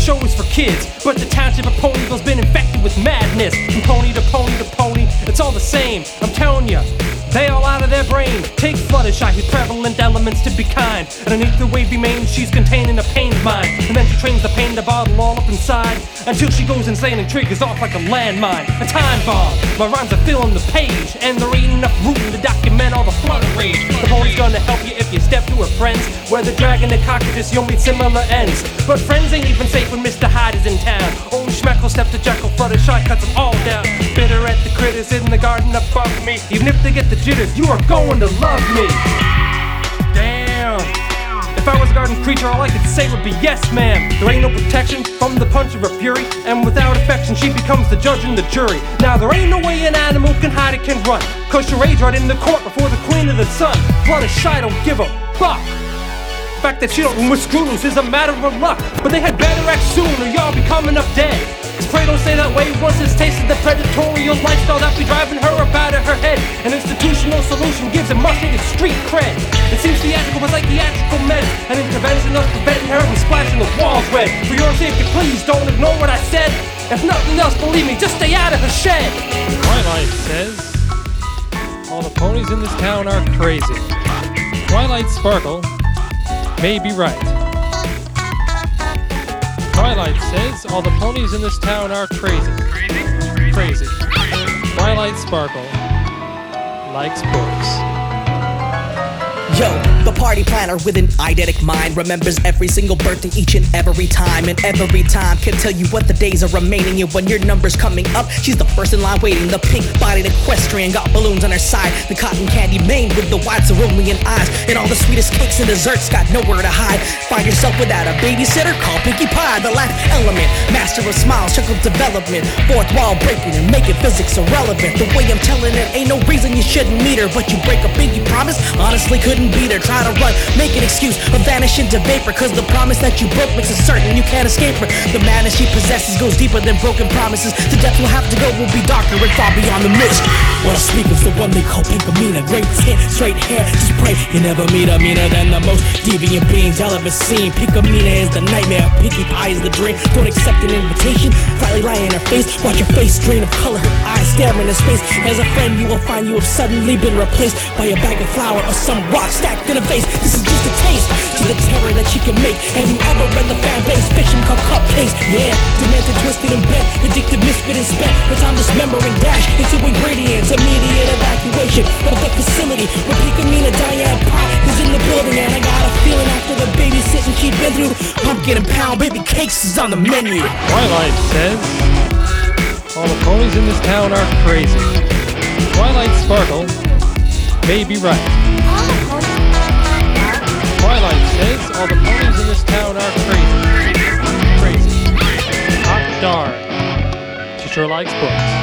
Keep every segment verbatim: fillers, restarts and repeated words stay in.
show is for kids, but the township of Ponyville's been infected with madness. From pony to pony to pony, it's all the same. I'm telling ya, they all out of their brain. Take Fluttershy, whose prevalent elements to be kind. Underneath the wavy mane, she's containing a pained mind. And then she trains the pain to bottle all up inside, until she goes insane and triggers off like a landmine. A time bomb, my rhymes are filling the page, and there ain't enough room to document all the flutter rage. The pony's gonna help you if you step to her friends, where the dragon and cockroaches, you'll meet similar ends. But friends ain't even safe when Mister Hyde is in town. Only Schmeckle, step to Jekyll, Fluttershy cuts them all down. Bitter at the critters in the garden above me. Even if they get the jitters, you are going to love me. Damn. If I was a garden creature, all I could say would be yes, ma'am. There ain't no protection from the punch of her fury, and without affection, she becomes the judge and the jury. Now there ain't no way an animal can hide, it can run, cause she rage right in the court before the queen of the sun. Fluttershy don't give a fuck. The fact that she don't with screws is a matter of luck, but they had better act soon or y'all be coming up dead. Cause pray don't say that way once it's tasted the predatorial lifestyle that be driving her up out of her head. An institutional solution gives a must-needed street cred. It seems theatrical but like theatrical meds, an intervention of preventing her from splashing the walls red. For your safety, please don't ignore what I said. If nothing else, believe me, just stay out of her shed. Twilight says all the ponies in this town are crazy. Twilight Sparkle may be right. Twilight says all the ponies in this town are crazy. Crazy. Twilight Sparkle likes books. Yo, the party planner with an eidetic mind remembers every single birthday each and every time, and every time can tell you what the days are remaining. And when your number's coming up, she's the first in line waiting. The pink-bodied equestrian got balloons on her side, the cotton candy maid with the wide cerulean eyes, and all the sweetest cakes and desserts got nowhere to hide. Find yourself without a babysitter? Call Pinkie Pie. The laugh element, master of smiles, chuckle development, fourth wall breaking and making physics irrelevant. The way I'm telling it, ain't no reason you shouldn't meet her, but you break a pinky promise, honestly couldn't beat her. Try to run, make an excuse, or vanish into vapor, cause the promise that you broke makes it certain you can't escape her. The madness she possesses goes deeper than broken promises. The depth we'll have to go will be darker and far beyond the mist. Well, Speaker's the one they call Pinkamena. Great skin, straight hair, just pray you never meet her meaner than the most deviant beings y'all ever seen. Pinkamena is the nightmare, Pinkie Pie is the dream. Don't accept an invitation, slightly lie in her face. Watch her face drain of color, her eyes staring in space. As a friend you will find you have suddenly been replaced by a bag of flour or some rock stacked in a vase. This is just a taste to the terror that she can make. Have you ever read the fan base fiction called Cupcakes? Yeah, demented, twisted, and bent, addicted, misfit, and spent the time dismembering dash into ingredients. Immediate evacuation of the facility where Pinkamena Diane Pie is in the building, and I got a feeling after the babysitting she'd been through, pumpkin and pound baby cakes is on the menu. Twilight says all the ponies in this town are crazy. Twilight Sparkle may be right. Twilight says all the ponies in this town are crazy. Crazy. Hot darn. She sure likes books.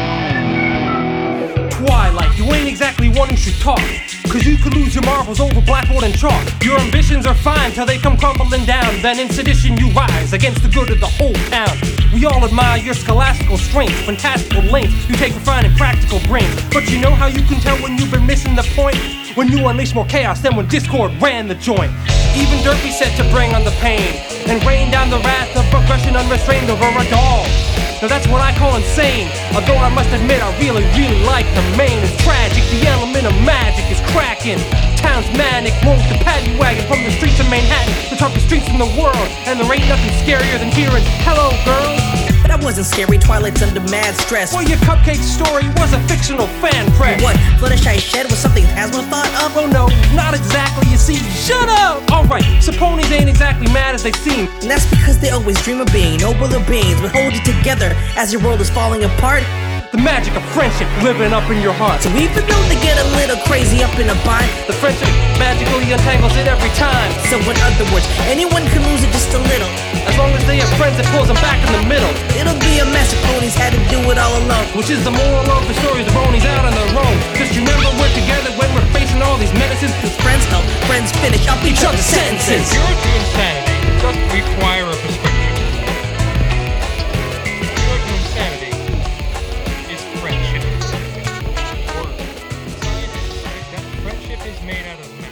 Twilight, you ain't exactly one who should talk, cause you could lose your marbles over blackboard and chalk. Your ambitions are fine till they come crumbling down, then in sedition you rise against the good of the whole town. We all admire your scholastical strength, fantastical lengths you take refining practical brains. But you know how you can tell when you've been missing the point? When you unleash more chaos than when Discord ran the joint. Even Derpy said to bring on the pain and rain down the wrath of progression unrestrained over a doll. Now that's what I call insane, although I must admit I really, really like the main. It's tragic, the element of magic is cracking. Town's manic, won't the paddy wagon from the streets of Manhattan, the toughest streets in the world, and there ain't nothing scarier than hearing, hello girls. That wasn't scary, Twilight's under mad stress. Well, your cupcake story was a fictional fan press. What, Fluttershy shed was something Asma thought of? Oh no, not exactly, you see, shut up! Alright, so ponies ain't exactly mad as they seem. And that's because they always dream of being nobler beings, but hold you together as your world is falling apart. The magic of friendship living up in your heart. So even though they get a little crazy up in a bind, the friendship magically untangles it every time. So in other words, anyone can lose it just a little, as long as they have friends that pulls them back in the middle. It'll be a mess if ponies had to do it all alone, which is the moral of the stories of ponies out on their own. Just remember we're together when we're facing all these menaces, cause friends help friends finish up each other's sentences. Your insanity doesn't require a prescription. Friendship is made out of